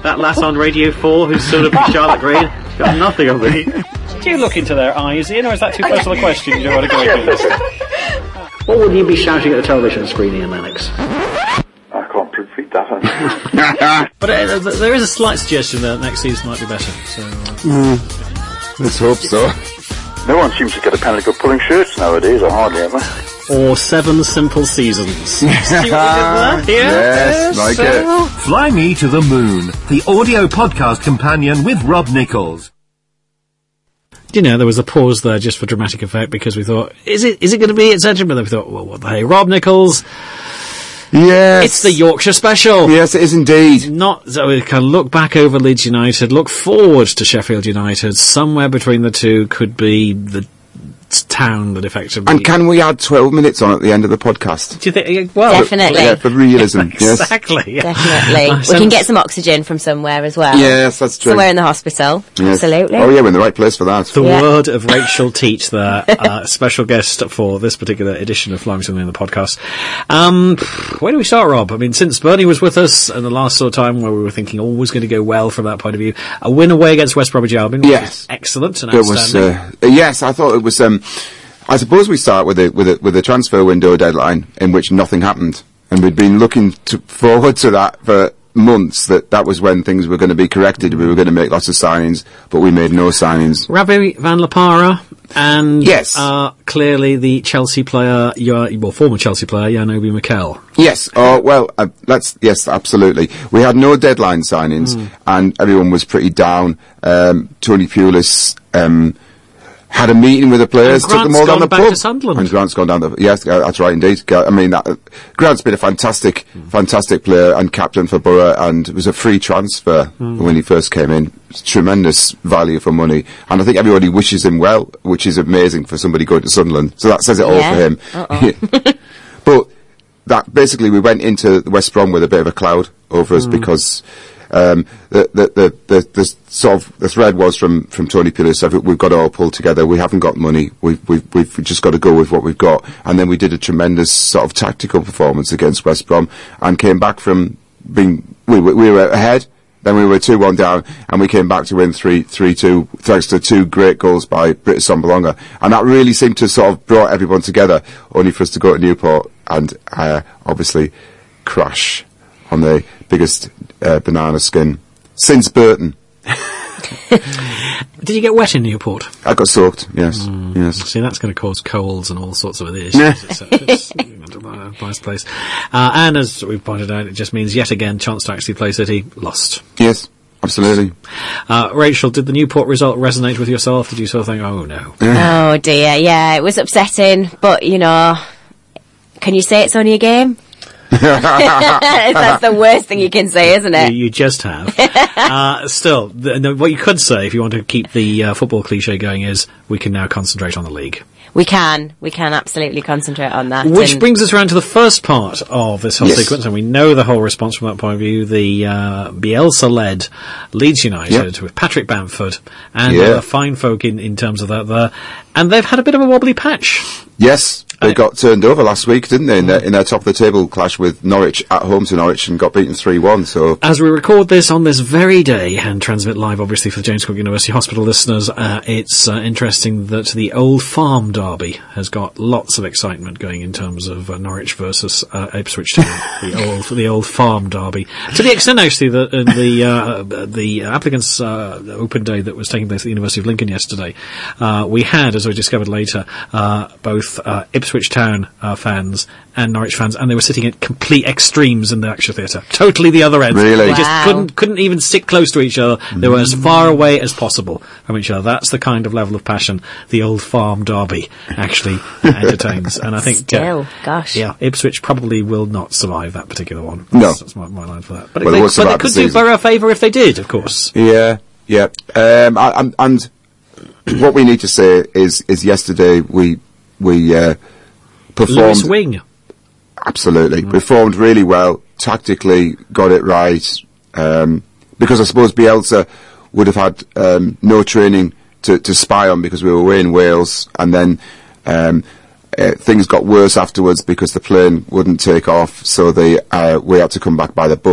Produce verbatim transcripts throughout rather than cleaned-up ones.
that lass on Radio four who's sort of Charlotte Green. Got nothing on me. Do you look into their eyes, Ian, or is that too personal a question? You don't want to go into this? What would you be shouting at the television screen, Ian Lennox? I can't repeat that. But uh, there is a slight suggestion that next season might be better. So, uh, mm, let's hope so. No one seems to get a panic of pulling shirts nowadays, or hardly ever. Or Seven Simple Seasons. See what you did there? Yeah? Yes, like so. It. Fly Me to the Moon, the audio podcast companion with Rob Nichols. You know, there was a pause there just for dramatic effect because we thought, is it is it going to be, et cetera? But then we thought, well, what the hey, Rob Nichols. Yes. It's the Yorkshire special. Yes, it is indeed. Not, so we can look back over Leeds United, look forward to Sheffield United. Somewhere between the two could be the town that effectively... And can we add twelve minutes on at the end of the podcast? Do you think... Well... Definitely. For, yeah, for realism, yes. Exactly. Yeah. Definitely. Uh, we can get some oxygen from somewhere as well. Yes, that's true. Somewhere in the hospital. Yes. Absolutely. Oh yeah, we're in the right place for that. The yeah. word of Rachel Teach there, uh, special guest for this particular edition of Flying to the Moon, the podcast. Um, where do we start, Rob? I mean, since Bernie was with us and the last sort of time where we were thinking all was going to go well from that point of view, a win away against West Bromwich Albion, which yes. was excellent and it outstanding. Was, uh, yes, I thought it was... Um, I suppose we start with a with a with a transfer window deadline in which nothing happened, and we'd been looking to, forward to that for months. That that was when things were going to be corrected. We were going to make lots of signings, but we made no signings. Ravi van La Parra and yes, uh, clearly the Chelsea player, well, former Chelsea player Jan Obi Mikel. Yes. Oh well, uh, let's yes, absolutely. We had no deadline signings, mm. and everyone was pretty down. Um, Tony Pulis. Um, Had a meeting with the players, took them all down the back pub. To Sunderland. And Grant's gone down the... Yes, that's right, indeed. I mean, that, uh, Grant's been a fantastic, mm. fantastic player and captain for Borough, and it was a free transfer mm. when he first came in. It's tremendous value for money. And I think everybody wishes him well, which is amazing for somebody going to Sunderland. So that says it all yeah. for him. Uh-oh. But that basically, we went into West Brom with a bit of a cloud over us mm. because... Um, the, the, the, the, the sort of, the thread was from, from Tony Pulis, we've got it all pulled together, we haven't got money, we've, we've, we've just got to go with what we've got. And then we did a tremendous sort of tactical performance against West Brom, and came back from being, we, we were ahead, then we were two one down, and we came back to win three two, thanks to two great goals by Britt Sombolonga. And that really seemed to sort of brought everyone together, only for us to go to Newport, and, uh, obviously crash on the biggest uh, banana skin since Burton. Did you get wet in Newport? I got soaked, yes. Mm. yes. See, that's going to cause colds and all sorts of other issues. it's, it's a nice place. Uh, and as we've pointed out, it just means yet again, chance to actually play City, lost. Yes, absolutely. Uh, Rachel, did the Newport result resonate with yourself? Did you sort of think, oh no? Oh dear, yeah, it was upsetting, but you know, can you say it's only a game? That's the worst thing you can say, isn't it? You, you just have. uh, still, the, no, what you could say, if you want to keep the uh, football cliche going, is we can now concentrate on the league. We can. We can absolutely concentrate on that. Which brings us around to the first part of this whole yes. sequence, and we know the whole response from that point of view. The uh, Bielsa-led Leeds United yep. with Patrick Bamford and yeah. uh, fine folk in, in terms of that there. And they've had a bit of a wobbly patch. Yes. They got turned over last week, didn't they, in their, in their top-of-the-table clash with Norwich at home to Norwich, and got beaten three one, so... As we record this on this very day, and transmit live, obviously, for the James Cook University Hospital listeners, uh, it's uh, interesting that the Old Farm derby has got lots of excitement going in terms of uh, Norwich versus uh, Ipswich Town, the old the Old Farm derby. To the extent, actually, that in the, uh, the applicants' uh, open day that was taking place at the University of Lincoln yesterday, uh, we had, as we discovered later, uh, both uh, Ipswich Ipswich Town uh, fans and Norwich fans, and they were sitting at complete extremes in the lecture theatre. Totally the other end. Really? They wow. just couldn't couldn't even sit close to each other. They were as far away as possible from each other. That's the kind of level of passion the Old Farm derby actually entertains. And I think, Still, uh, gosh. yeah, Ipswich probably will not survive that particular one. No. That's, that's my, my line for that. But, well, they, but they could do Borough a favour if they did, of course. Yeah, yeah. Um, and, and what we need to say is, is yesterday we, we, uh, performed. Lewis Wing. Absolutely. Mm. Performed really well, tactically, got it right, um, because I suppose Bielsa would have had, um, no training to, to spy on because we were away in Wales, and then, um, uh, things got worse afterwards because the plane wouldn't take off, so they, uh, we had to come back by the bus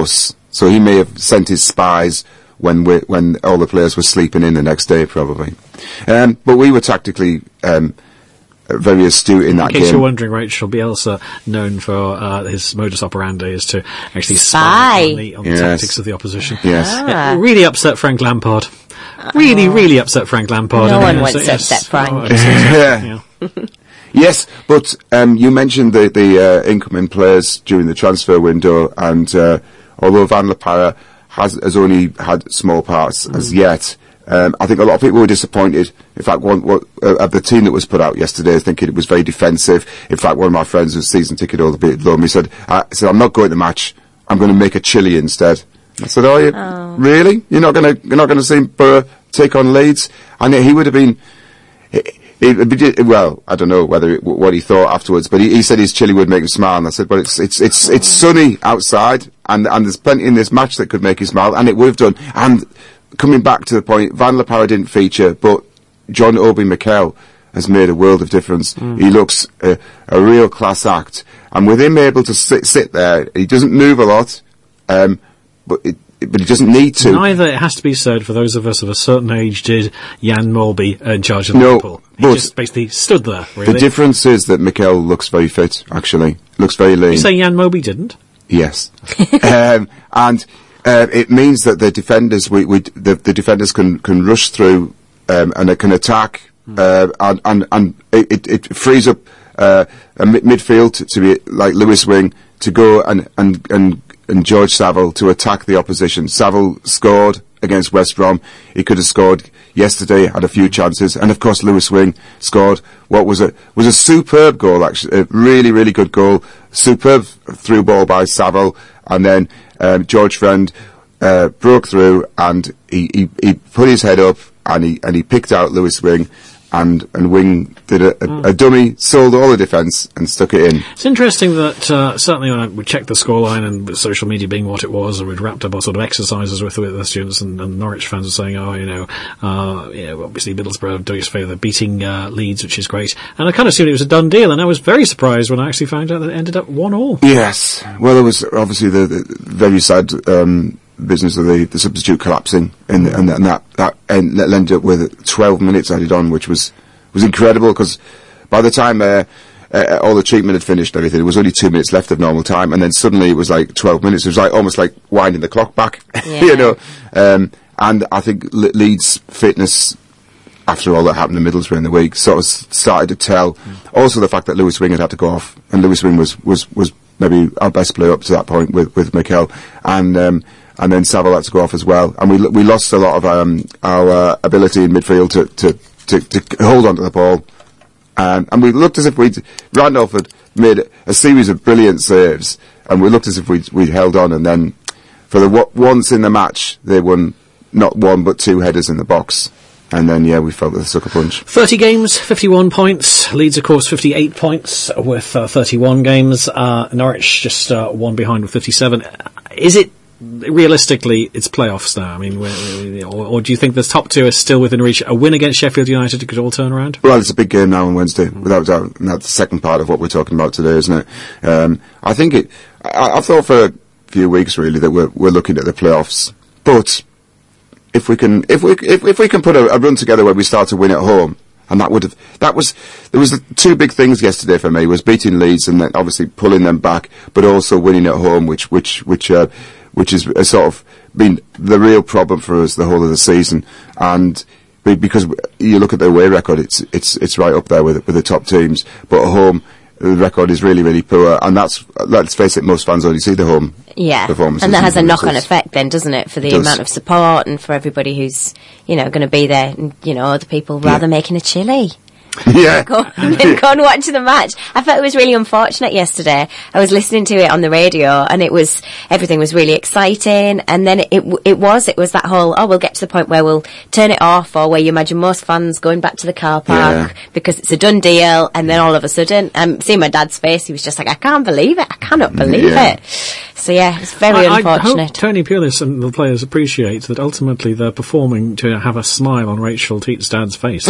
So he may have sent his spies when we, when all the players were sleeping in the next day, probably. Um, but we were tactically um, very astute in that game. In case game. you're wondering, Rachel, Bielsa, known for uh, his modus operandi, is to actually spy, spy on the, on the yes. tactics of the opposition. Yes. Yeah, really upset Frank Lampard. Really, oh. really upset Frank Lampard. No I one mean, wants so, to yes. upset Frank. Oh, yeah. yeah. Yes, but um, you mentioned the, the uh, incoming players during the transfer window, and uh, although Van La Parra has, has only had small parts mm. as yet, um, I think a lot of people were disappointed. In fact, one, one uh, of the team that was put out yesterday, I think it was very defensive. In fact, one of my friends who's season ticket holder, below me, said, I said, I'm not going to the match. I'm going to make a chili instead. I said, "Oh, you oh. really? You're not going to you're not going to see Borough take on Leeds?" And he would have been. It, it, well, I don't know whether it, what he thought afterwards, but he, he said his chili would make him smile. And I said, "But it's it's it's it's sunny outside, and and there's plenty in this match that could make you smile, and it would have done." And coming back to the point, Van La Parra didn't feature, but John Obi Mikel has made a world of difference. Mm. He looks a, a real class act, and with him able to sit sit there, he doesn't move a lot. Um, But, it, but he doesn't need to. Neither, it has to be said, for those of us of a certain age, did Jan Molby in charge of no, Liverpool. He but just basically stood there, really. The difference is that Mikel looks very fit, actually. Looks very lean. You say Jan Molby didn't? Yes. um, and uh, it means that the defenders, we, we the, the defenders can, can rush through um, and they can attack, mm. uh, and, and, and it, it frees up uh, a mid- midfield to, to be like Lewis Wing to go and, and, and and George Saville to attack the opposition. Saville scored against West Brom. He could have scored yesterday, had a few chances, and of course Lewis Wing scored what was a was a superb goal, actually, a really really good goal, superb through ball by Saville, and then um, George Friend uh, broke through and he, he he put his head up and he and he picked out Lewis Wing. And, and Wing did a, a, mm. a dummy, sold all the defence and stuck it in. It's interesting that, uh, certainly when I, we checked the scoreline and with social media being what it was, and we'd wrapped up our sort of exercises with, with the students, and, and Norwich fans were saying, oh, you know, uh, you know, obviously Middlesbrough doing us a favour, beating, uh, Leeds, which is great. And I kind of assumed it was a done deal, and I was very surprised when I actually found out that it ended up one all. Yes. Well, there was obviously the, the very sad, um, business of the, the substitute collapsing, and, mm. and, and that that, end, that ended up with twelve minutes added on, which was was incredible, because by the time uh, uh, all the treatment had finished, and everything, there was only two minutes left of normal time, and then suddenly it was like twelve minutes. It was like almost like winding the clock back, yeah. you know. Um, and I think Le- Leeds' fitness, after all that happened in Middlesbrough in the week, sort of started to tell. Mm. Also, the fact that Lewis Wing had had to go off, and Lewis Wing was was was maybe our best player up to that point with with Mikel, and. Um, And then Saville had to go off as well, and we we lost a lot of um, our uh, ability in midfield to, to, to, to hold on to the ball, and and we looked as if we'd Randolph had made a series of brilliant saves, and we looked as if we'd we'd held on, and then for the w- once in the match they won not one but two headers in the box, and then yeah we felt the sucker punch. Thirty games, fifty-one points. Leeds, of course, fifty-eight points with uh, thirty-one games. Uh, Norwich just uh, one behind with fifty-seven. Is it? Realistically, it's playoffs now. I mean, or, or do you think the top two are still within reach? A win against Sheffield United could all turn around? Well, it's a big game now on Wednesday, mm. without doubt. And that's the second part of what we're talking about today, isn't it? Um, I think it. I, I've thought for a few weeks really that we're we're looking at the playoffs, but if we can, if we if if we can put a, a run together where we start to win at home. And that would have, that was, there was the two big things yesterday for me, was beating Leeds and then obviously pulling them back, but also winning at home, which, which, which, uh, which has uh, sort of been the real problem for us the whole of the season. And because you look at the away record, it's, it's, it's right up there with, with the top teams, but at home, the record is really, really poor, and that's, let's face it, most fans only see the home yeah. performances. And that has a knock-on effect then, doesn't it, for the amount of support and for everybody who's, you know, going to be there, and, you know, other people rather yeah. making a chilli. Yeah. Go, go and watch the match. I felt it was really unfortunate yesterday. I was listening to it on the radio and it was, everything was really exciting, and then it, it, it was, it was that whole, oh, we'll get to the point where we'll turn it off, or where you imagine most fans going back to the car park yeah. because it's a done deal, and then all of a sudden, um, seeing my dad's face, he was just like, I can't believe it, I cannot believe yeah. it. So yeah, it's very I, unfortunate. I hope Tony Pulis and the players appreciate that ultimately they're performing to have a smile on Rachel Teet's dad's face.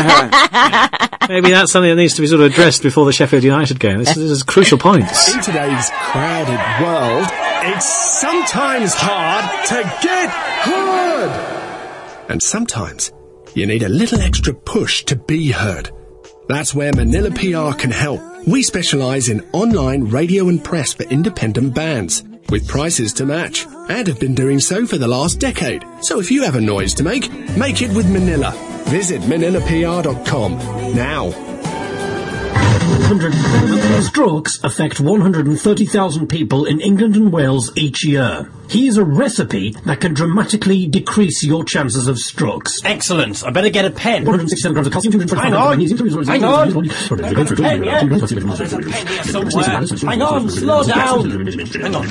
Maybe that's something that needs to be sort of addressed before the Sheffield United game. This, this is crucial points. In today's crowded world, It's sometimes hard to get heard. And sometimes you need a little extra push to be heard. That's where Manila P R can help. We specialise in online radio and press for independent bands, with prices to match, and have been doing so for the last decade. So if you have a noise to make, make it with Manila. Visit manila p r dot com now. one hundred strokes affect one hundred thirty thousand people in England and Wales each year. Here's a recipe that can dramatically decrease your chances of strokes. Excellent. I better get a pen. one hundred sixty-seven grams of calcium. Hang on. Hang on. I've got a pen, yeah? There's a pen here somewhere. Hang on. Slow down. Hang on.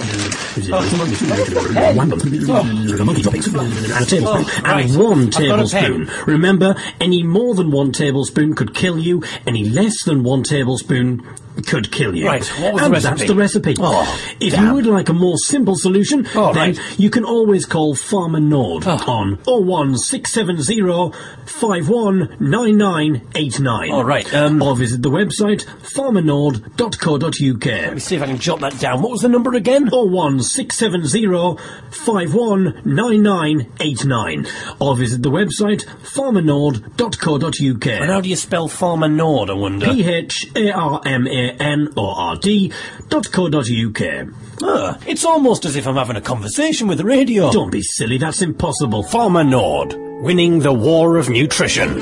And a tablespoon. And one tablespoon. Remember, any more than one tablespoon could kill you. Any less than one tablespoon could kill you. Right, what was and the recipe? that's the recipe. Oh, if damn. you would like a more simple solution, Oh, then right. you can always call Farmer Nord Oh. on oh one six seven zero five one nine nine eight nine. All right, um, or visit the website farmer nord dot co dot u k. Let me see if I can jot that down. What was the number again? oh one six seven zero five one nine nine eight nine. Or visit the website farmer nord dot co dot u k. And how do you spell Farmer Nord, I wonder? P H A R M A N O R D dot co dot u k. Ah, it's almost as if I'm having a conversation with the radio. Don't be silly, that's impossible. Farmer Nord, winning the war of nutrition.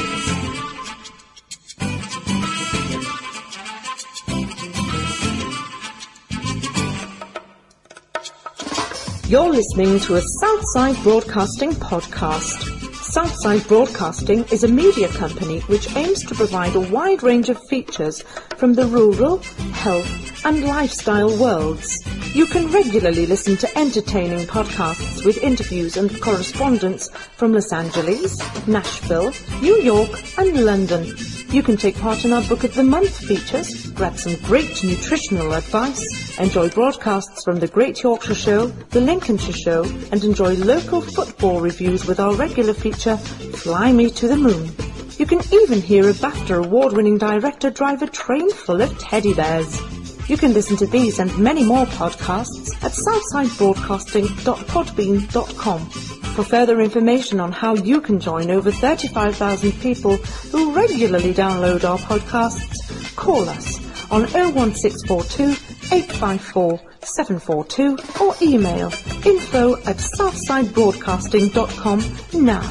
You're listening to a Southside Broadcasting podcast. Southside Broadcasting is a media company which aims to provide a wide range of features from the rural, health and lifestyle worlds. You can regularly listen to entertaining podcasts with interviews and correspondence from Los Angeles, Nashville, New York and London. You can take part in our Book of the Month features, grab some great nutritional advice, enjoy broadcasts from the Great Yorkshire Show, the Lincolnshire Show, and enjoy local football reviews with our regular feature, Fly Me to the Moon. You can even hear a BAFTA award-winning director drive a train full of teddy bears. You can listen to these and many more podcasts at southside broadcasting dot podbean dot com. For further information on how you can join over thirty-five thousand people who regularly download our podcasts, call us on oh one six four two eight five four seven four two or email info at southside broadcasting dot com now.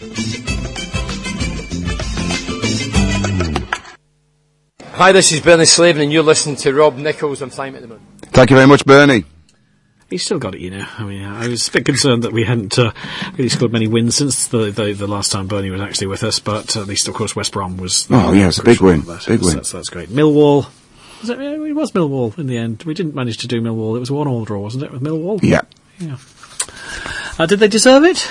Hi, this is Bernie Slavin and you're listening to Rob Nichols on Time at the Moon. Thank you very much, Bernie. He's still got it, you know. I mean, I was a bit concerned that we hadn't uh, really scored many wins since the, the the last time Bernie was actually with us, but at least, of course, West Brom was... Oh, yeah, it's a big win. That. Big so win. That's, that's great. Millwall... Was it, it was Millwall in the end. We didn't manage to do Millwall. It was a one-all draw, wasn't it, with Millwall? Yeah. Yeah. Uh, did they deserve it?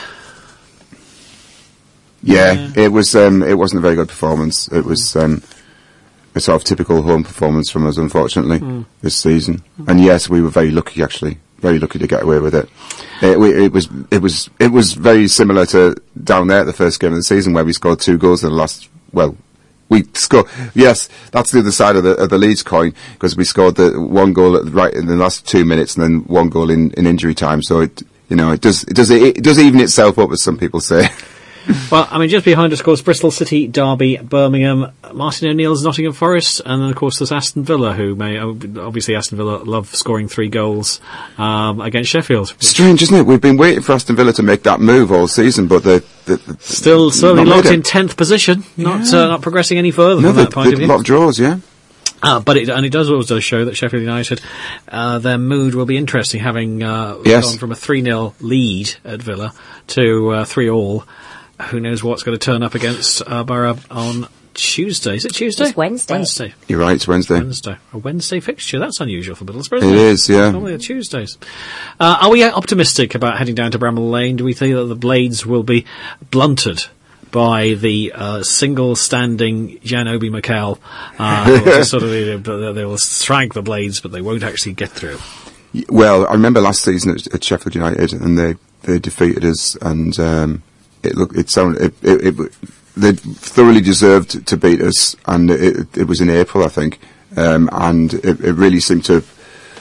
Yeah, yeah. it was. Um, it wasn't a very good performance. It was um, a sort of typical home performance from us, unfortunately, mm. this season. Mm. And yes, we were very lucky, actually, very lucky to get away with it. It, we, it was. It was. It was very similar to down there at the first game of the season, where we scored two goals in the last. Well, we scored. Yes, that's the other side of the of the Leeds coin, because we scored the one goal at, right in the last two minutes, and then one goal in, in injury time. So it, you know, it does. It does. It, it does even itself up, as some people say. Well, I mean, just behind us, of course, Bristol City, Derby, Birmingham, Martin O'Neill's Nottingham Forest, and then, of course, there's Aston Villa, who may, obviously Aston Villa love scoring three goals um, against Sheffield. Strange, isn't it? We've been waiting for Aston Villa to make that move all season, but they're... they're, they're Still certainly locked in tenth position, not yeah. uh, not progressing any further no, from that point of view. A lot of draws, yeah. Uh, but it, and it does also show that Sheffield United, uh, their mood will be interesting, having uh, yes. gone from a three nil lead at Villa to uh, three all. Who knows what's going to turn up against uh, Borough on Tuesday? Is it Tuesday? It's Wednesday. Wednesday. You're right, it's Wednesday. Wednesday. A Wednesday fixture. That's unusual for Middlesbrough, isn't it? It is, yeah. Normally they're Tuesdays. Uh, are we optimistic about heading down to Bramall Lane? Do we think that the Blades will be blunted by the uh, single-standing Jan Obi Mikel? Uh, sort of, you know, they will strike the Blades, but they won't actually get through. Well, I remember last season at, at Sheffield United, and they, they defeated us, and... Um, It look. It sounded. It, it, it, they thoroughly deserved to beat us, and it, it was in April, I think, um, and it, it really seemed to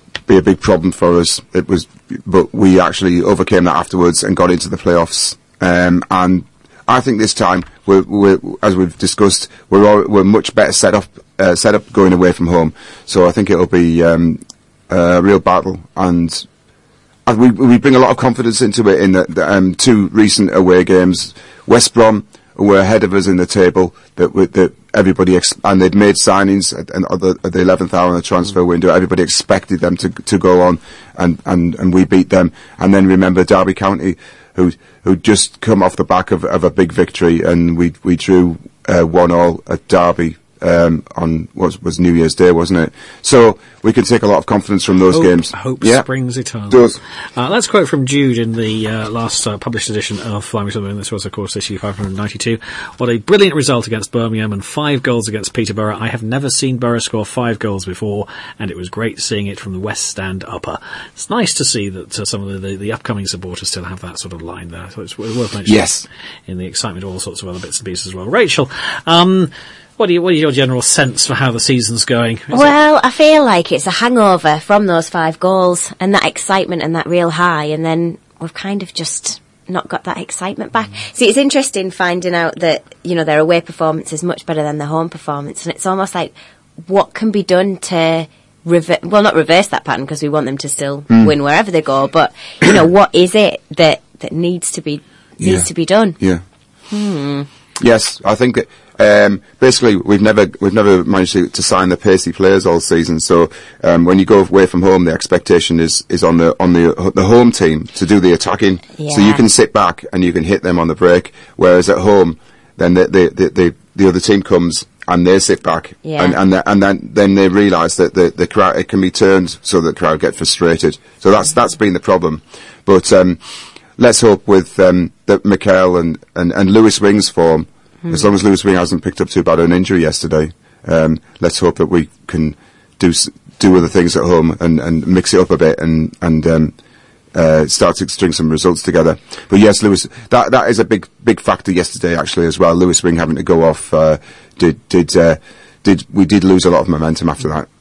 be a big problem for us. It was, but we actually overcame that afterwards and got into the playoffs. Um, and I think this time, we're, we're, as we've discussed, we're all, we're much better set up, uh, set up going away from home. So I think it'll be um, a real battle, and uh, we we bring a lot of confidence into it. In the, the um, two recent away games, West Brom were ahead of us in the table. That that everybody ex- and they'd made signings at, at, the, at the eleventh hour in the transfer window. Everybody expected them to to go on, and, and, and we beat them. And then remember Derby County, who who just come off the back of, of a big victory, and we we drew uh, one all at Derby um, on what was New Year's Day, wasn't it? So we can take a lot of confidence from those hope, games. Hope yeah. springs eternal. Does. Uh, let's quote from Jude in the uh, last uh, published edition of Fly Me to the Moon. This was, of course, issue five hundred ninety-two. What a brilliant result against Birmingham and five goals against Peterborough. I have never seen Borough score five goals before, and it was great seeing it from the West Stand upper. It's nice to see that uh, some of the, the, the upcoming supporters still have that sort of line there. So it's worth mentioning. Yes. In the excitement of all sorts of other bits and pieces as well. Rachel, um... What, do you, what is your general sense for how the season's going? Is well, it- I feel like it's a hangover from those five goals and that excitement and that real high, and then we've kind of just not got that excitement back. Mm. See, it's interesting finding out that, you know, their away performance is much better than their home performance, and it's almost like, what can be done to rever- well, not reverse that pattern, because we want them to still mm. win wherever they go, but, you know, what is it that, that needs to be needs yeah. to be done? Yeah. Hmm. Yes, I think that um, basically we've never we've never managed to, to sign the pacey players all season. So um, when you go away from home, the expectation is, is on the on the the home team to do the attacking. Yeah. So you can sit back and you can hit them on the break. Whereas at home, then the the the, the, the other team comes and they sit back, yeah. and and, the, and then then they realise that the the crowd, it can be turned so that the crowd get frustrated. So that's that's been the problem. But um, let's hope with um, that Mikel and, and, and Lewis Wing's form, hmm. as long as Lewis Wing hasn't picked up too bad an injury yesterday, um, let's hope that we can do do other things at home and, and mix it up a bit and and um, uh, start to string some results together. But yes, Lewis, that that is a big big factor yesterday actually as well. Lewis Wing having to go off uh, did did uh, did we did lose a lot of momentum after that.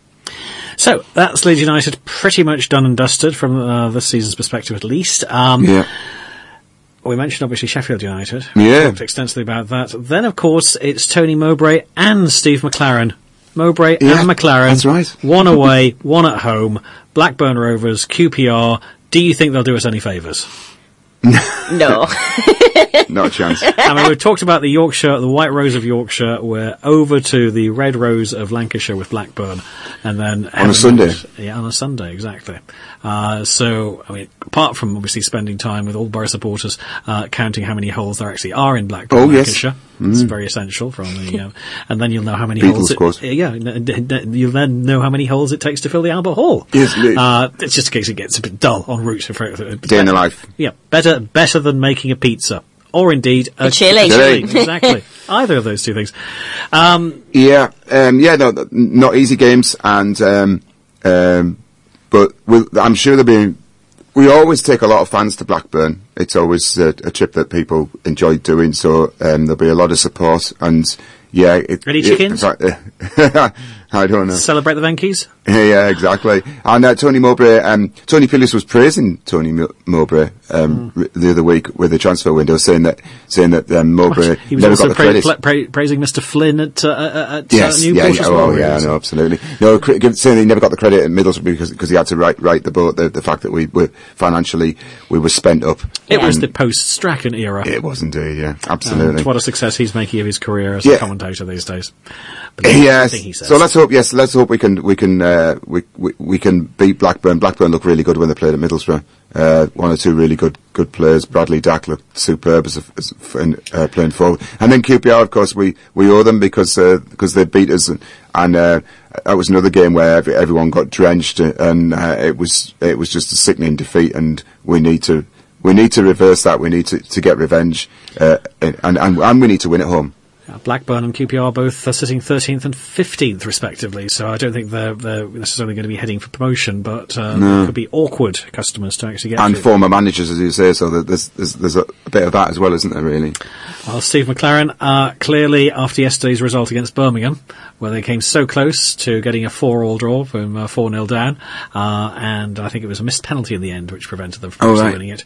So that's Leeds United pretty much done and dusted from uh, this season's perspective, at least. Um, yeah. We mentioned obviously Sheffield United. Yeah. We talked extensively about that. Then, of course, it's Tony Mowbray and Steve McLaren. Mowbray yeah, and McLaren. That's right. One away, one at home. Blackburn Rovers, Q P R. Do you think they'll do us any favours? No. Not a chance. I mean, we've talked about the Yorkshire, the White Rose of Yorkshire. We're over to the Red Rose of Lancashire with Blackburn, and then on a Sunday. Yeah, on a Sunday, exactly. Uh, so, I mean, apart from obviously spending time with all Borough supporters, uh, counting how many holes there actually are in Blackburn, oh, Lancashire. Yes. It's Mm. very essential from the, um, and then you'll know how many Beatles, holes. It, yeah, you'll then know how many holes it takes to fill the Albert Hall. Yes, uh, it's just in case it gets a bit dull en route. Day in the life. Yeah, better better than making a pizza. Or indeed a, a chili. A chili. Exactly. Either of those two things. Um, yeah, um, yeah, no, not easy games, and um, um, but we'll, I'm sure there'll be. We always take a lot of fans to Blackburn. It's always a, a trip that people enjoy doing, so um, there'll be a lot of support. And yeah, it, ready it, chickens? It, I don't know. Celebrate the Venkies? Yeah, exactly. And uh, Tony Mowbray, um, Tony Pulis was praising Tony M- Mowbray um, mm. r- the other week with the transfer window, saying that saying that um, Mowbray he was never also got the pra- credit. Pra- pra- praising Mister Flynn at uh, at yes, uh, Newport yeah, as yeah, well. oh, yeah, no, absolutely. No, cri- saying he never got the credit at Middlesbrough because because he had to write write the boat. The, the fact that we were financially we were spent up. It was the post Strachan era. It was indeed, yeah, absolutely. Um, what a success he's making of his career as yeah. a commentator these days. Yes. So let's hope. Yes, let's hope we can we can uh, we, we we can beat Blackburn. Blackburn looked really good when they played at Middlesbrough. Uh, one or two really good good players. Bradley Dack looked superb as, a, as in, uh, playing forward. And then Q P R, of course, we, we owe them because uh, because they beat us. And, and uh, that was another game where every, everyone got drenched, and uh, it was it was just a sickening defeat. And we need to we need to reverse that. We need to, to get revenge, uh, and, and and we need to win at home. Uh, Blackburn and Q P R both uh, sitting thirteenth and fifteenth respectively, so I don't think they're, they're necessarily going to be heading for promotion, but uh, No. they could be awkward customers to actually get And to. former managers, as you say, so that there's, there's, there's a bit of that as well, isn't there, really? Well, Steve McLaren, uh, clearly after yesterday's result against Birmingham, where they came so close to getting a four-all draw from uh, four nil down, uh, and I think it was a missed penalty in the end which prevented them from Oh, actually right. winning it.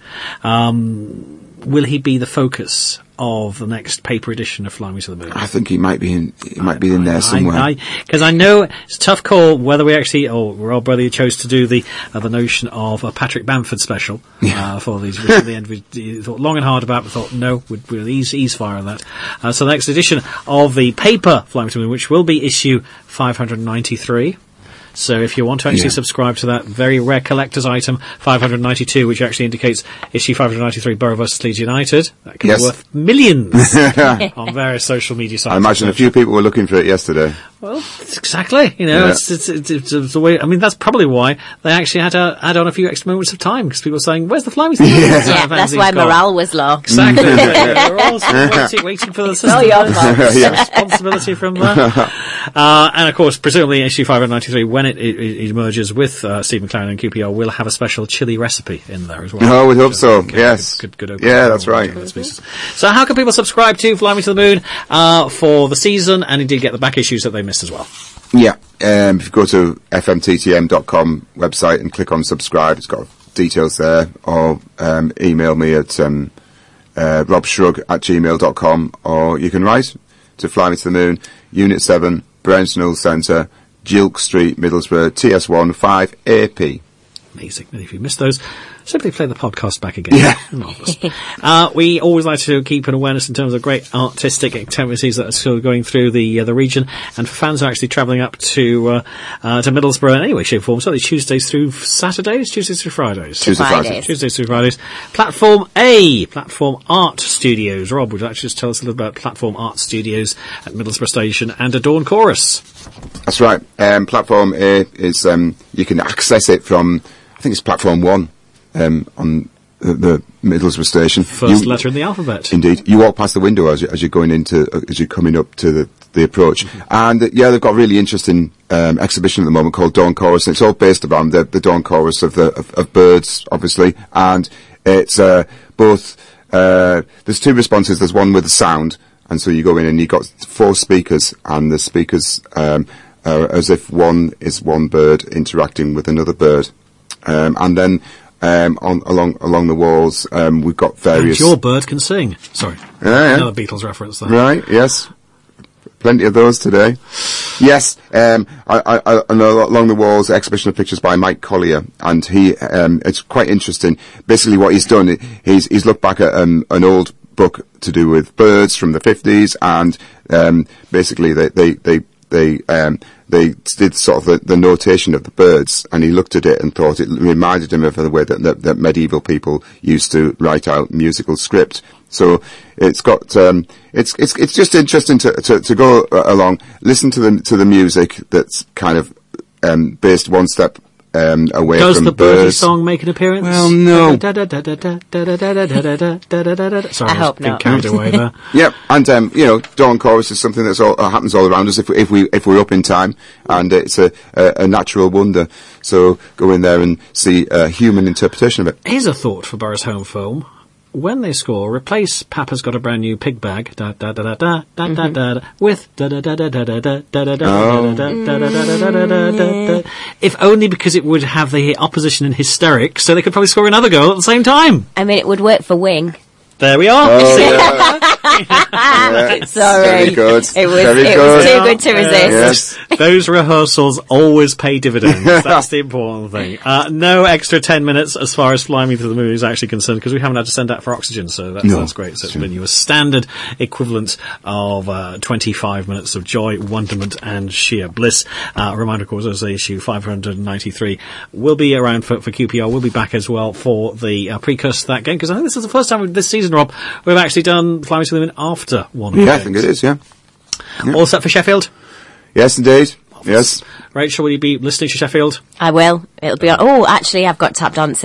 Um, will he be the focus of the next paper edition of Fly Me to the Moon? I think he might be in, he might be in there somewhere. Because I, I, I know it's a tough call whether we actually, or Rob, whether you chose to do the uh, the notion of a Patrick Bamford special uh, for these. Which at the end we d- thought long and hard about, but thought no, we'd, we'd ease, ease fire on that. Uh, so the next edition of the paper Fly Me to the Moon, which will be issue five hundred ninety-three. So if you want to actually Yeah. subscribe to that very rare collector's item, five hundred ninety-two, which actually indicates issue five hundred ninety-three, Borough versus Leeds United, that can Yes. be worth millions on various social media sites. I imagine a few people were looking for it yesterday. Well, exactly. You know, Yeah. it's, it's, it's, it's, it's a way, I mean, that's probably why they actually had to add on a few extra moments of time, because people were saying, where's the Fly Me to the Moon? Yeah. Yeah, that's why morale was low. Exactly. We're all sort of waiting, waiting for the system. Oh, your fault. Yeah. Responsibility from that. Uh, and of course, presumably issue five hundred ninety-three, when it, it, it emerges with uh, Steve McLaren and Q P R, will have a special chili recipe in there as well. Oh, we hope so. Okay, Yes. Good, good, good opening. Yeah, that's right. So how can people subscribe to Fly Me to the Moon uh, for the season and indeed get the back issues that they missed as well? Yeah, um, if you go to f m t t m dot com website and click on subscribe, it's got details there, or um, email me at um, uh, robshrug at gmail dot com, or you can write to Fly Me to the Moon, Unit seven, Brownstone Centre, Gilk Street, Middlesbrough, T S one five A P. Amazing. And if you missed those, simply play the podcast back again. Yeah. Marvellous. uh, we always like to keep an awareness in terms of great artistic activities that are still going through the uh, the region, and for fans who are actually travelling up to uh, uh, to Middlesbrough in any way, shape, or form, certainly Tuesdays through Saturdays, Tuesdays through Fridays. Tuesday, Fridays. Friday. Tuesdays through Fridays. Platform A, Platform Art Studios. Rob, would you like to just tell us a little about Platform Art Studios at Middlesbrough Station and Adorn Chorus? That's right. Um, platform A is, um, you can access it from, I think it's Platform one, um, on the, the Middlesbrough Station. First You- letter in the alphabet. Indeed. You walk past the window as, you, as you're going into, uh, as you're coming up to the, the approach. Mm-hmm. And, uh, yeah, they've got a really interesting, um, exhibition at the moment called Dawn Chorus, and it's all based around the, the Dawn Chorus of the, of, of birds, obviously. And it's, uh, both, uh, there's two responses. There's one with the sound, and so you go in and you've got four speakers, and the speakers, um, are as if one is one bird interacting with another bird. Um, and then, Um, on along along the walls, um, we've got various. And your bird can sing. Sorry, Yeah, yeah. another Beatles reference there. Right? Yes, plenty of those today. Yes, um, I, I, I, and along the walls, exhibition of pictures by Mike Collier, and he, um, it's quite interesting. Basically, what he's done, he's he's looked back at um, an old book to do with birds from the fifties, and um, basically they they they they um, they did sort of the, the notation of the birds, and he looked at it and thought it reminded him of the way that, that, that medieval people used to write out musical script. So it's got um, it's it's it's just interesting to to, to go along, listen to the to the music that's kind of um, based one step um, away Does from the birdie birds. song make an appearance? Well, no. Sorry, I hope was not. carried away there. Yep, and um, you know, Dawn Chorus is something that's all uh, happens all around us if we, if we if we're up in time, and it's a, a, a natural wonder. So go in there and see a human interpretation of it. Here's a thought for Borough's home film. When they score, replace Papa's Got a Brand New Pig Bag da da da da da da da da with da da da da da da da da da da da da da da da da. If only because it would have the opposition in hysterics, so they could probably score another goal at the same time. I mean, it would work for Wing. There we are. Oh, yeah. Yeah. Sorry. Very good. It was, Very it good. was too good to resist. Yes. Those rehearsals always pay dividends. That's the important thing. Uh, no extra ten minutes as far as Fly Me to the Moon is actually concerned, because we haven't had to send out for oxygen, so that's, No, that's great. So it's true. been your standard equivalent of uh, twenty-five minutes of joy, wonderment, and sheer bliss. Uh, reminder, of course, as the issue five hundred ninety-three will be around for, for Q P R. We'll be back as well for the uh, precursor to that game, because I think this is the first time this season, Rob, we've actually done Fly Me to the Moon after one. Yeah, I think it is. Yeah. Yeah. All set for Sheffield? Yes, indeed. Yes. Rachel, will you be listening to Sheffield? I will. It'll be on. Oh, actually, I've got tap dancing.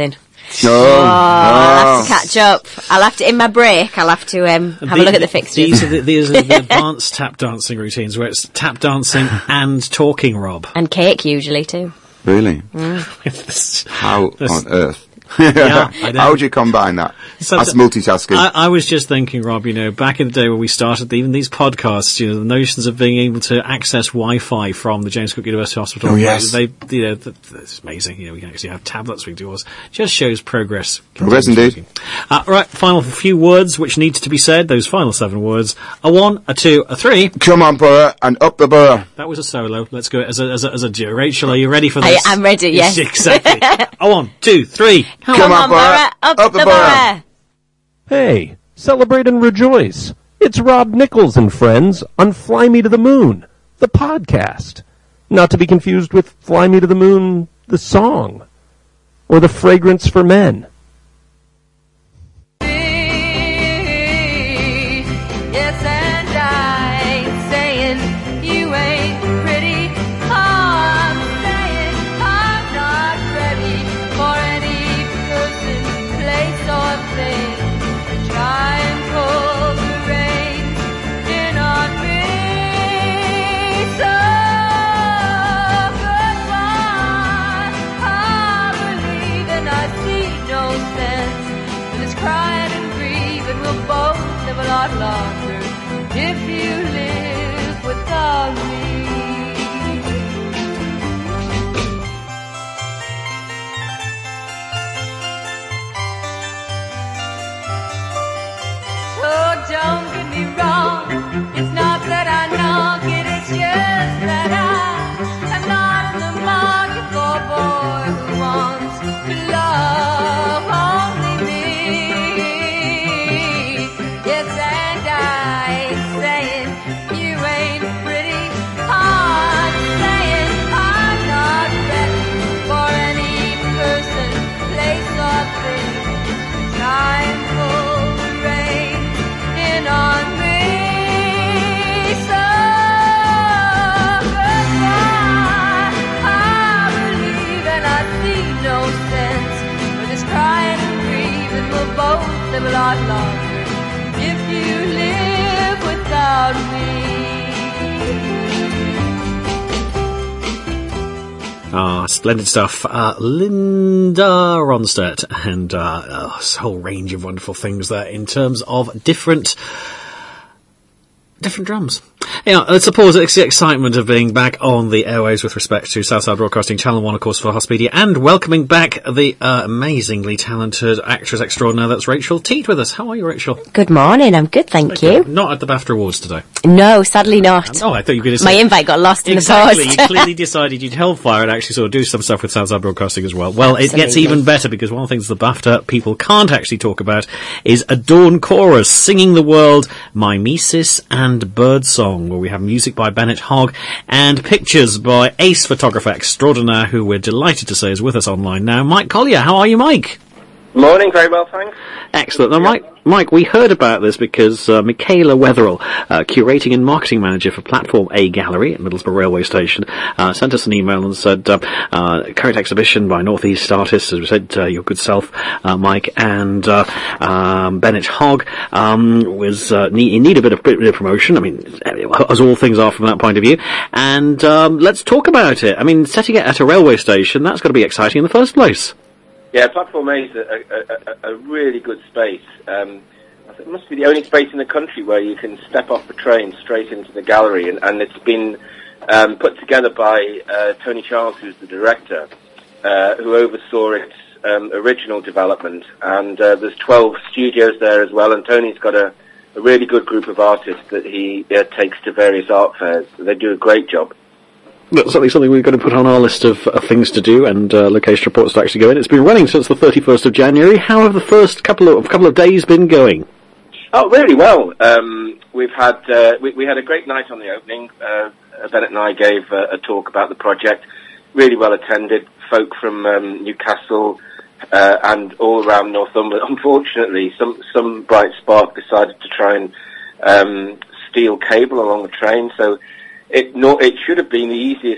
No, Oh, no. I'll have to catch up. I'll have to, in my break, I'll have to um, have a look at the fixtures. These are the, these are the advanced tap dancing routines where it's tap dancing and talking, Rob. And cake, usually, too. Really? This- How this- on earth? Yeah, I know. How would you combine that? So- That's multitasking. I, I was just thinking, Rob, you know, back in the day when we started even these podcasts, you know, the notions of being able to access Wi-Fi from the James Cook University Hospital. Oh, yes. They, you know, th- th- it's amazing. You know, we can actually have tablets, we can do all this. Just shows progress. Progress indeed. Uh, right, final few words which need to be said, those final seven words. A one, a two, a three. Come on, Borough, and up the Borough. That was a solo. Let's go as a, as a, as a duo. Rachel, are you ready for I, this? I'm ready, yes. Exactly. A one, two, three. Come, Come on, on, Borough, Borough, up, up the the Borough. Hey, celebrate and rejoice. It's Rob Nichols and friends on Fly Me to the Moon, the podcast. Not to be confused with Fly Me to the Moon, the song, or the fragrance for men. Yes, and I ain't saying you ain't pretty. I'm saying I'm not ready for any person, place, or thing to try and pull the reins in on me. So goodbye. I believe and I see no sense in this crying and grieving. We'll both live a lot longer if you live without me. So don't get me wrong, it's not that I knock it, it's just that I am not in the market for a boy who wants to love only me. Yes, and I ain't saying you ain't pretty. I'm saying I'm not ready for any person, place, or thing to try and pull the reins in on me. So goodbye. I believe and I see no sense with this crying and grieving. We'll both live a lot longer if you live without me. Ah, splendid stuff. Uh, Linda Ronstadt, and uh, oh, a whole range of wonderful things there in terms of different different drums. Yeah, I suppose it's the excitement of being back on the airwaves with respect to Southside Broadcasting Channel one, of course, for Hospedia, and welcoming back the uh, amazingly talented actress extraordinaire that's Rachel Teat with us. How are you, Rachel? Good morning, I'm good, thank you. Not at the BAFTA Awards today. No, sadly not. Oh, I thought you were going to say... My invite got lost in Exactly, the you post. clearly decided you'd hellfire and actually sort of do some stuff with Southside Broadcasting as well. Well, it gets Absolutely. even better because one of the things the BAFTA people can't actually talk about is a Dawn Chorus singing the world Mimesis and Birdsong, where we have music by Bennett Hogg and pictures by ace photographer extraordinaire who we're delighted to say is with us online now, Mike Collier. How are you, Mike? Morning, very well, thanks. Excellent. Now, Mike, Mike, we heard about this because uh, Michaela Wetherell, uh, curating and marketing manager for Platform A Gallery at Middlesbrough Railway Station, uh, sent us an email and said, uh, uh, current exhibition by North East artists, as we said, uh, your good self, uh, Mike, and uh, um, Bennett Hogg, um, was uh, need, in need a bit of, bit of promotion. I mean, as all things are from that point of view. And um, let's talk about it. I mean, setting it at a railway station, that's got to be exciting in the first place. Yeah, Platform A is a, a, a, a really good space. Um, I think it must be the only space in the country where you can step off the train straight into the gallery, and, and it's been um, put together by uh, Tony Charles, who's the director, uh, who oversaw its um, original development. And uh, there's twelve studios there as well, and Tony's got a, a really good group of artists that he uh, takes to various art fairs. They do a great job. That's certainly something we're going to put on our list of, of things to do and uh, location reports to actually go in. It's been running since the thirty-first of January. How have the first couple of couple of days been going? Oh, really well. Um, we've had uh, we, we had a great night on the opening. Uh, Bennett and I gave uh, a talk about the project. Really well attended. Folk from um, Newcastle uh, and all around Northumberland. Unfortunately, some some bright spark decided to try and um, steal cable along the train. So. It no, it should have been the easiest of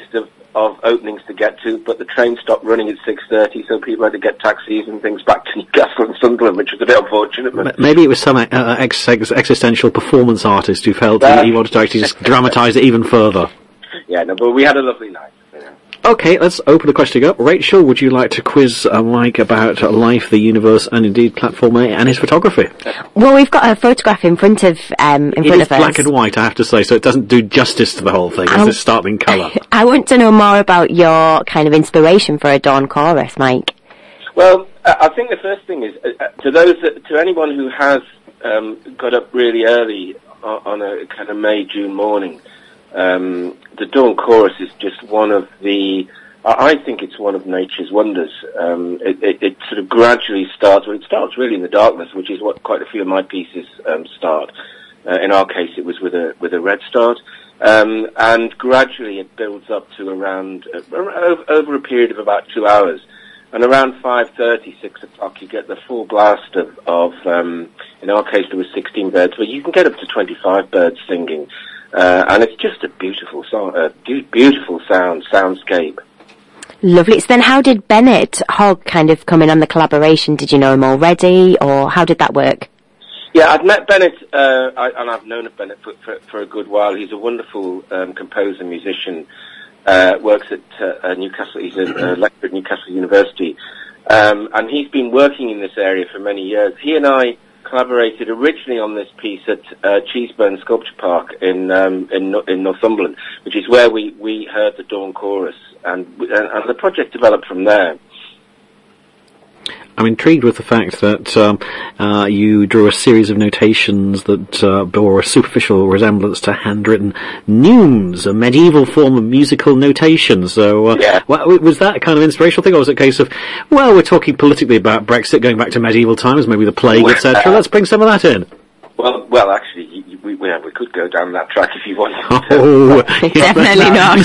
of openings to get to, but the train stopped running at six thirty, so people had to get taxis and things back to Newcastle and Sunderland, which was a bit unfortunate. But maybe it was some uh, ex- ex- existential performance artist who felt Uh, that he wanted to actually just dramatise it even further. Yeah, no, but we had a lovely night. You know. Okay, let's open the question up. Rachel, would you like to quiz uh, Mike about uh, life, the universe, and indeed Platform A and his photography? Well, we've got a photograph in front of um, in It front is of us. black and white, I have to say, so it doesn't do justice to the whole thing. Ow. It's a startling colour. I want to know more about your kind of inspiration for a dawn chorus, Mike. Well, uh, I think the first thing is, uh, uh, to those, that, to anyone who has um, got up really early on, on a kind of May, June morning, um, the dawn chorus is just one of the, I I think it's one of nature's wonders. Um, it, it, it sort of gradually starts, well, it starts really in the darkness, which is what quite a few of my pieces um, start. Uh, in our case, it was with a with a red start. Um, and gradually it builds up to around, uh, over, over a period of about two hours. And around five thirty, six o'clock, you get the full blast of, of um, in our case, there were sixteen birds, but you can get up to twenty-five birds singing. Uh, and it's just a beautiful song, a beautiful sound, soundscape. Lovely. So then how did Bennett Hogg kind of come in on the collaboration? Did you know him already, or how did that work? Yeah, I've met Bennett, uh, I, and I've known of Bennett for, for, for a good while. He's a wonderful um, composer, musician, uh, works at uh, Newcastle, he's a uh, lecturer at Newcastle University, um, and he's been working in this area for many years. He and I collaborated originally on this piece at uh, Cheeseburn Sculpture Park in, um, in in Northumberland, which is where we, we heard the dawn chorus, and, and and the project developed from there. I'm intrigued with the fact that um, uh, you drew a series of notations that uh, bore a superficial resemblance to handwritten neumes, a medieval form of musical notation. So, uh, yeah. well, was that a kind of inspirational thing, or was it a case of, well, we're talking politically about Brexit, going back to medieval times, maybe the plague, Well, et cetera. uh, Let's bring some of that in. Well, well, actually, you, you, we, we we could go down that track if you want. Oh, Definitely not.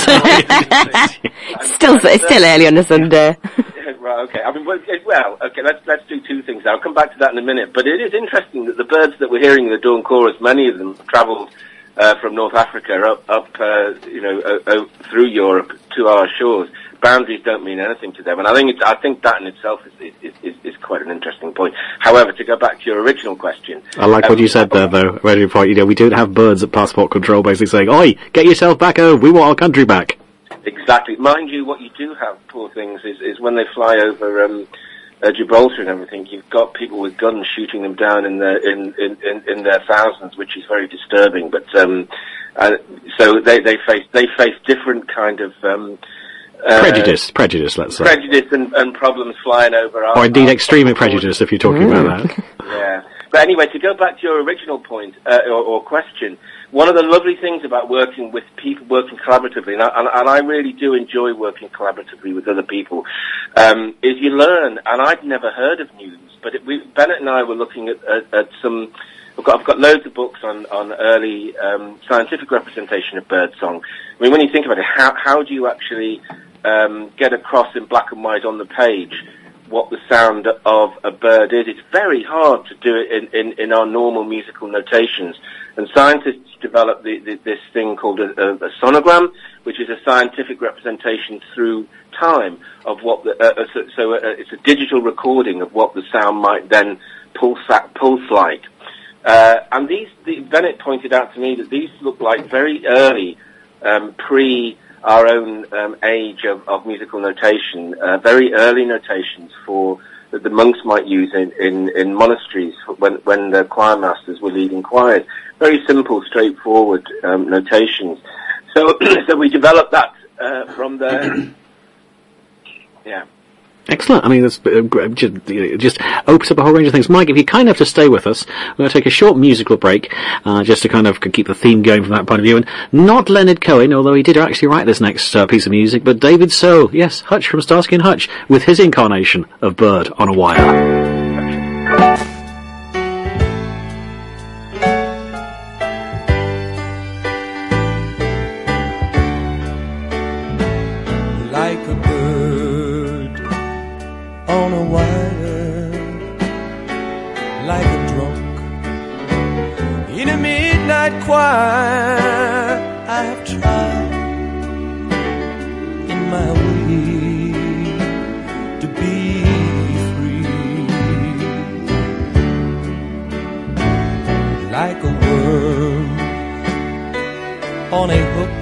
still, it's still early on a Sunday. Right, okay. I mean, well, it- well, okay, let's, let's do two things. I'll come back to that in a minute. But it is interesting that the birds that we're hearing in the dawn chorus, many of them travelled uh, from North Africa up, up uh, you know, uh, uh, through Europe to our shores. Boundaries don't mean anything to them. And I think it's, I think that in itself is, is, is, is quite an interesting point. However, to go back to your original question. I like um, what you said there, though. Where you point, you know, we don't have birds at passport control basically saying, "Oi, get yourself back home. We want our country back." Exactly. Mind you, what you do have, poor things, is, is when they fly over um, uh, Gibraltar and everything, you've got people with guns shooting them down in their in, in, in, in their thousands, which is very disturbing. But um, uh, so they, they face they face different kind of um, uh, Prejudice, prejudice, let's say. prejudice and, and problems flying over. Our, Or indeed our- extreme prejudice, if you're talking about that. Yeah. But anyway, to go back to your original point uh, or, or question, one of the lovely things about working with people, working collaboratively, and I, and, and I really do enjoy working collaboratively with other people, um, is you learn. And I'd never heard of news, but it, we, Bennett and I were looking at, at, at some. I've got, I've got loads of books on on early um, scientific representation of birdsong. I mean, when you think about it, how how do you actually um, get across in black and white on the page what the sound of a bird is? It's very hard to do it in, in, in our normal musical notations. And scientists developed the, the, this thing called a, a, a sonogram, which is a scientific representation through time of what the, uh, so, so uh, it's a digital recording of what the sound might then pulse, pulse like. Uh, and these, the, Bennett pointed out to me that these look like very early, um, pre our own um, age of, of musical notation, uh, very early notations for that the monks might use in, in, in monasteries when, when the choir masters were leading choirs. Very simple, straightforward um, notations. So, so we developed that uh, from there. Yeah. Excellent. I mean, that's, uh, just, it just opens up a whole range of things. Mike, if you're kind enough to stay with us, we're going to take a short musical break, uh, just to kind of keep the theme going from that point of view. And not Leonard Cohen, although he did actually write this next uh, piece of music, but David Soul, yes, Hutch from Starsky and Hutch, with his incarnation of Bird on a Wire. Like a bird on a wire, like a drunk in a midnight choir. I have tried in like a worm on a hook,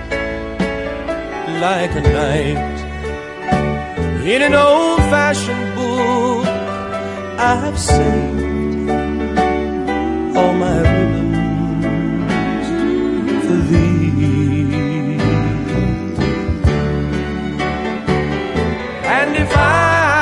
like a knight in an old-fashioned book. I've saved all my ribbons for thee, and if I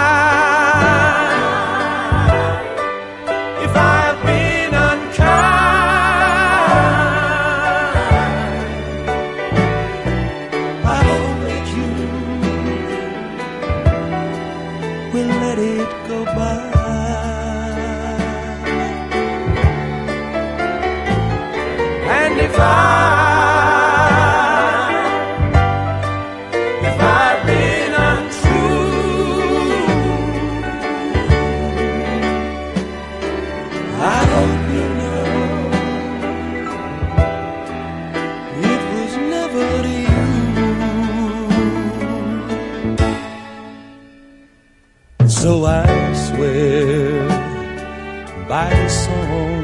so I swear by the song,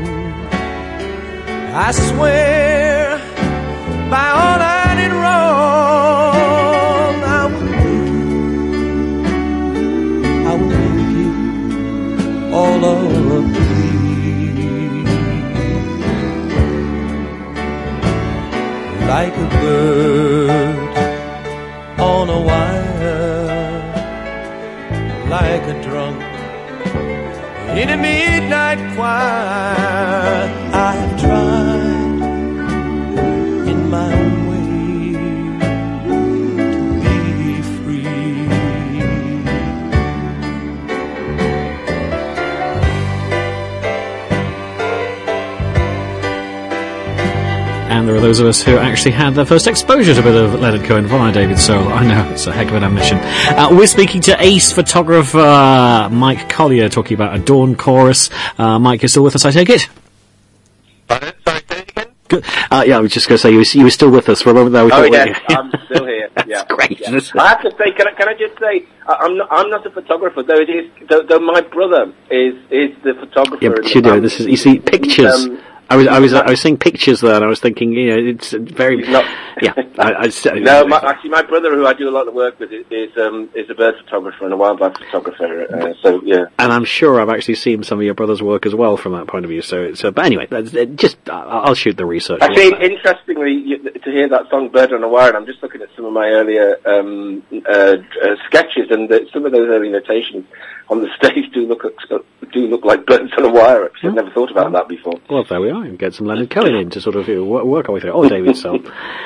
I swear by all I did wrong, I will do, I will give all of thee, like a bird on a wire, like a drunk in a midnight choir. I've tried in my own way to be free. And there are those of us who actually had their first exposure to a bit of Leonard Cohen via David Soul. I know, it's a heck of an admission. Uh, we're speaking to ace photographer Mike Collier, talking about a Dawn Chorus. Uh, Mike, you're still with us, I take it? Pardon? Sorry, say it again? Good. Uh, yeah, I was just going to say, you were, you were still with us for a moment there. We oh, thought yes, we... I'm still here. That's yeah. great. Yeah. I have to say, can I, can I just say, I- I'm not, I'm not a photographer, though it is, though, though my brother is, is the photographer. Yeah, but you know, this is, you see, pictures... Um, I was, I was, I was seeing pictures there, and I was thinking, you know, it's very, not, yeah. I, I, no, my, actually, my brother, who I do a lot of work with, is is, um, is a bird photographer and a wildlife photographer. Uh, so yeah, and I'm sure I've actually seen some of your brother's work as well from that point of view. So, it's, uh, but anyway, that's, uh, just I'll shoot the research. Actually, interestingly, you, to hear that song "Bird on a Wire," and I'm just looking at some of my earlier um, uh, uh, sketches, and the, some of those early notations on the stage do look do look like birds on a wire. Actually, I've never thought about that before. Well, there we are. You get some Leonard Cohen in to sort of you know, work our way through it. Oh, David Soul.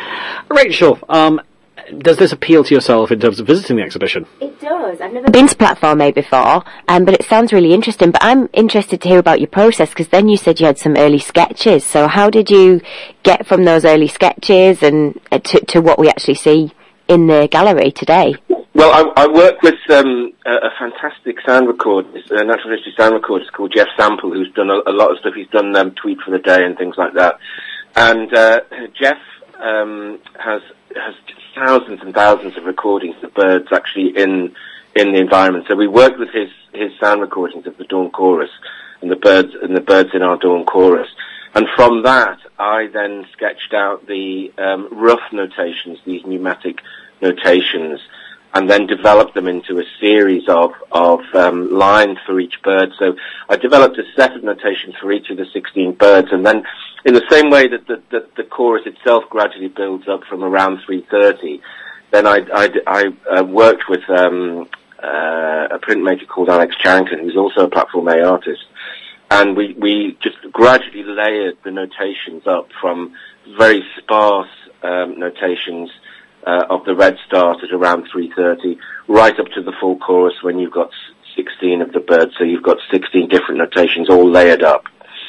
Rachel, um, does this appeal to yourself in terms of visiting the exhibition? It does. I've never been to Platform A before, um, but it sounds really interesting. But I'm interested to hear about your process, because then you said you had some early sketches. So how did you get from those early sketches and uh, to, to what we actually see in the gallery today? Well, I, I work with um, a, a fantastic sound recordist, a natural history sound recordist called Jeff Sample, who's done a, a lot of stuff. He's done um, Tweet for the Day and things like that. And uh, Jeff um, has has thousands and thousands of recordings of birds actually in in the environment. So we worked with his his sound recordings of the Dawn Chorus and the birds and the birds in our Dawn Chorus. And from that, I then sketched out the um, rough notations, these pneumatic notations, and then developed them into a series of, of um, lines for each bird. So I developed a set of notations for each of the sixteen birds, and then in the same way that the, the, the chorus itself gradually builds up from around three thirty, then I, I, I uh, worked with um, uh, a printmaker called Alex Charrington, who's also a Platform A artist, and we, we just gradually layered the notations up from very sparse um, notations Uh, of the red start at around three thirty, right up to the full chorus when you've got sixteen of the birds, so you've got sixteen different notations all layered up.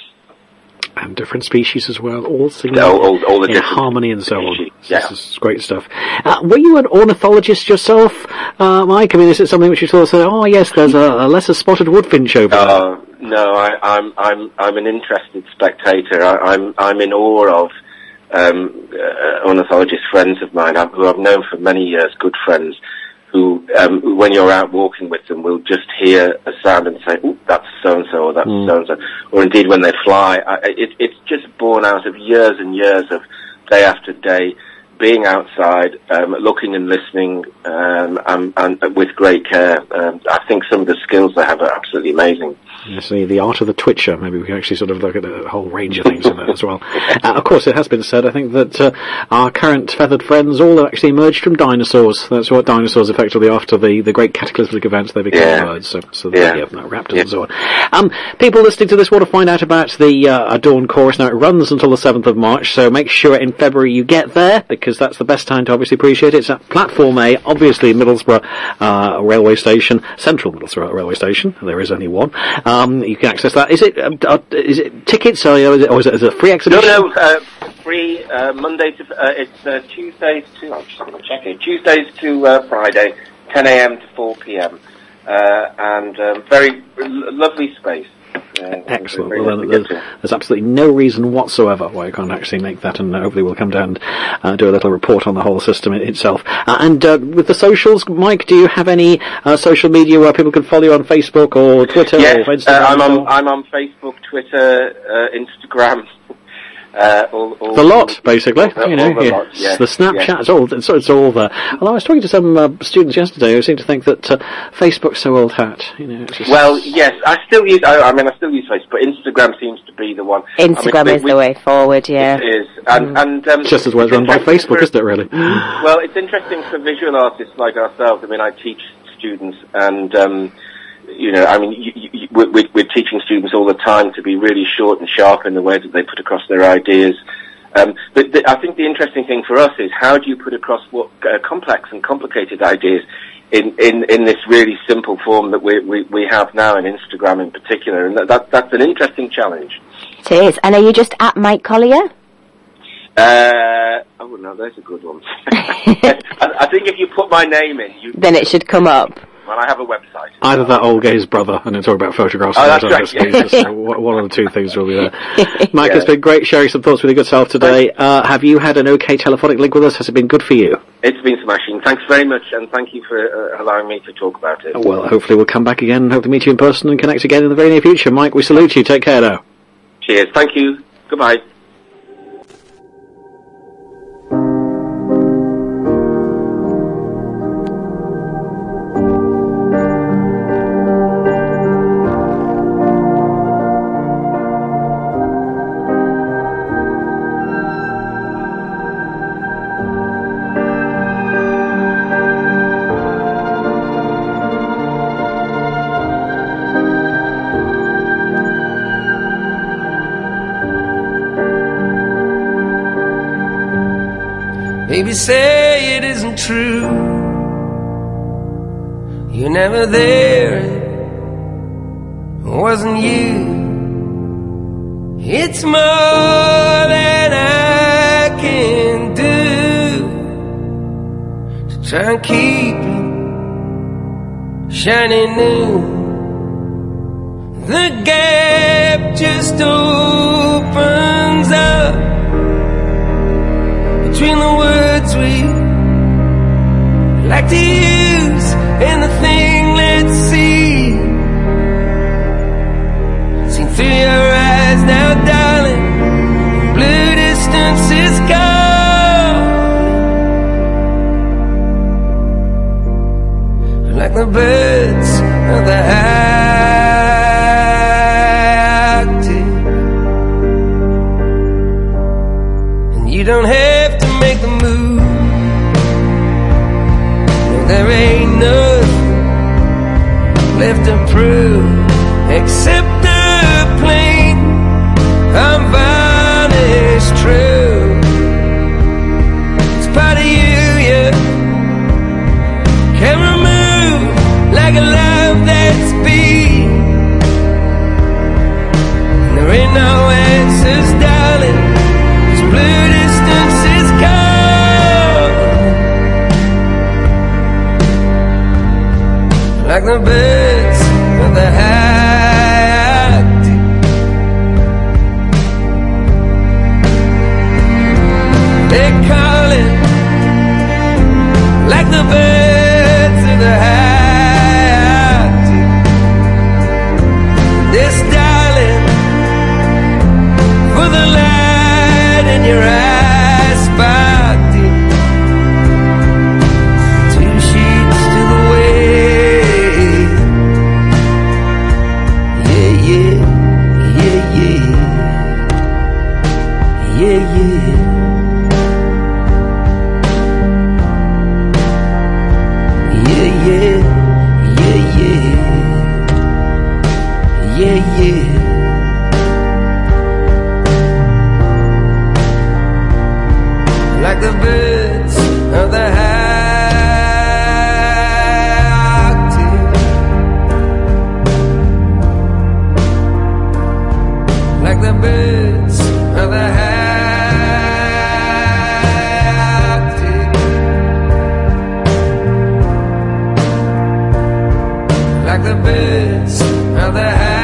And different species as well, all singing all, all, all the in different harmony and so on. species. Yeah. This is great stuff. Uh, were you an ornithologist yourself, uh, Mike? I mean, is it something which you sort of say, oh yes, there's a, a lesser spotted woodfinch over there? Uh, no, I, I'm, I'm, I'm an interested spectator. I, I'm, I'm in awe of um, uh, ornithologist friends of mine who I've known for many years, good friends, who, um, when you're out walking with them, will just hear a sound and say, "Ooh, that's so-and-so," or "That's Mm. so-and-so." Or indeed, when they fly, I, it, it's just born out of years and years of day after day being outside, um, looking and listening, um, and, and with great care. Um, I think some of the skills they have are absolutely amazing. Yes, the, the art of the twitcher. Maybe we can actually sort of look at a whole range of things in that as well. Uh, of course, it has been said, I think, that uh, our current feathered friends all actually emerged from dinosaurs. That's what dinosaurs effectively, after the, the great cataclysmic events, they became Yeah. birds. So, so Yeah. the yeah, no, raptors and so on. Um, people listening to this want to find out about the uh, Adorn Chorus. Now, it runs until the seventh of March, so make sure in February you get there, because that's the best time to obviously appreciate it. It's at Platform A, obviously Middlesbrough uh, railway station, Central Middlesbrough railway station. There is only one. Um, you can access that. Is it um, uh, is it tickets, or is it, or is it, is it a free No, exhibition? no, uh, free, uh, Monday to, uh, it's, uh, Tuesdays to, I'm just going to check it, Tuesdays to, uh, Friday, ten a.m. to four p.m. Uh, and, um, very l- lovely space. Uh, Excellent. very Well, nice then, to there's, get to. there's absolutely no reason whatsoever why you can't actually make that, and uh, hopefully we'll come down and uh, do a little report on the whole system i- itself. Uh, and uh, with the socials, Mike, do you have any uh, social media where people can follow you on Facebook or Twitter Yes, or Instagram? uh, I'm or- on, I'm on Facebook, Twitter, uh, Instagram. Uh, all, all, the lot, basically. all, you know, all the yeah. lot, yes, the Snapchat, yes. it's all it's, it's all there. Although I was talking to some uh, students yesterday who seemed to think that uh, Facebook's so old hat. You know, it's just, Well, yes, I still use, I, I mean, I still use Facebook, but Instagram seems to be the one. Instagram I mean, is we- the way forward, yeah. It is. And, and, um, just as well as run by interesting Facebook, for- isn't it? Really? Well, it's interesting for visual artists like ourselves. I mean, I teach students, and um, you know, I mean, you, you, we're, we're teaching students all the time to be really short and sharp in the way that they put across their ideas. Um, but the, I think the interesting thing for us is how do you put across what uh, complex and complicated ideas in, in, in this really simple form that we, we, we have now in Instagram in particular, and that, that that's an interesting challenge. It is. And are you just at Mike Collier? Uh, oh no, there's a good one. I, I think if you put my name in, you Then it should come up. well, I have a website. Either that old gay's brother, and then talk about photographs. Oh, and that's photos, right, it's just, uh, one of the two things will be there. Mike, Yeah. it's been great sharing some thoughts with your good self today. Uh, have you had an okay telephonic link with us? Has it been good for you? It's been smashing. Thanks very much, and thank you for uh, allowing me to talk about it. Well, hopefully we'll come back again and hope to meet you in person and connect again in the very near future. Mike, we salute you. Take care now. Cheers. Thank you. Goodbye. Baby, say it isn't true. You're never there. It wasn't you. It's more than I can do to try and keep it shining new. The gap just opens up between the words we like to use and the thing let's see. Seen through your eyes now, darling. Blue distance is gone, like the birds of the Arctic. And you don't have to make the move. No, there ain't nothing left to prove except the plain unvarnished truth. It's part of you, yeah. Can't remove like a love that's been. And there ain't no answers, darling. This blue distance is gone, like the birds of the Arctic. They're calling like the birds the birds of the Arctic, like the birds of the Arctic,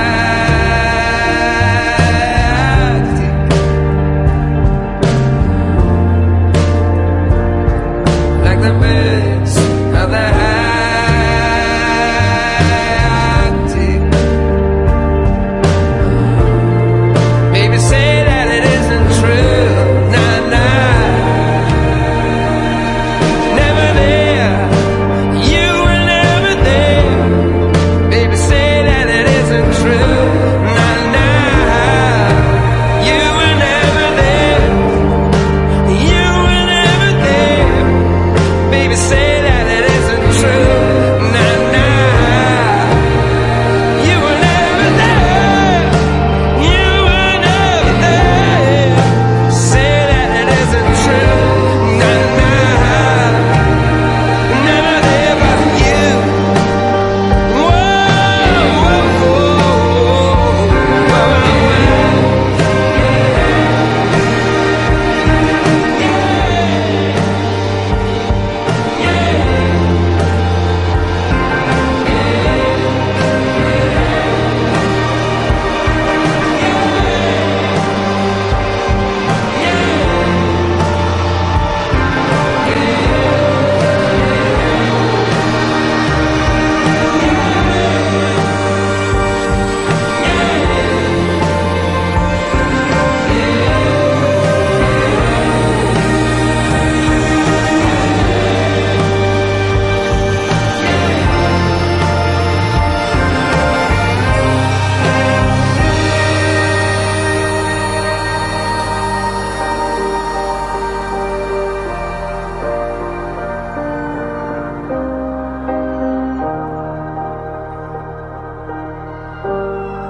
like the birds of the Arctic. Maybe say that it isn't true. Nah, nah, never there. You were never there. Maybe say that it isn't true. Nah, nah, you were never there. You were never there. Baby, say that it isn't true. Nah, nah, you were never there. You were never there. Say that it isn't true. Nah, nah, never there but you. Whoa, whoa, whoa,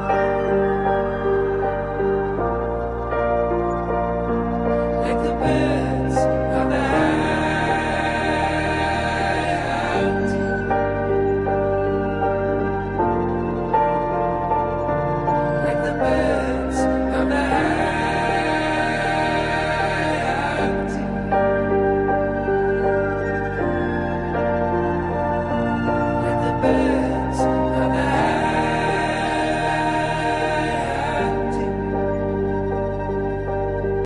like the birds.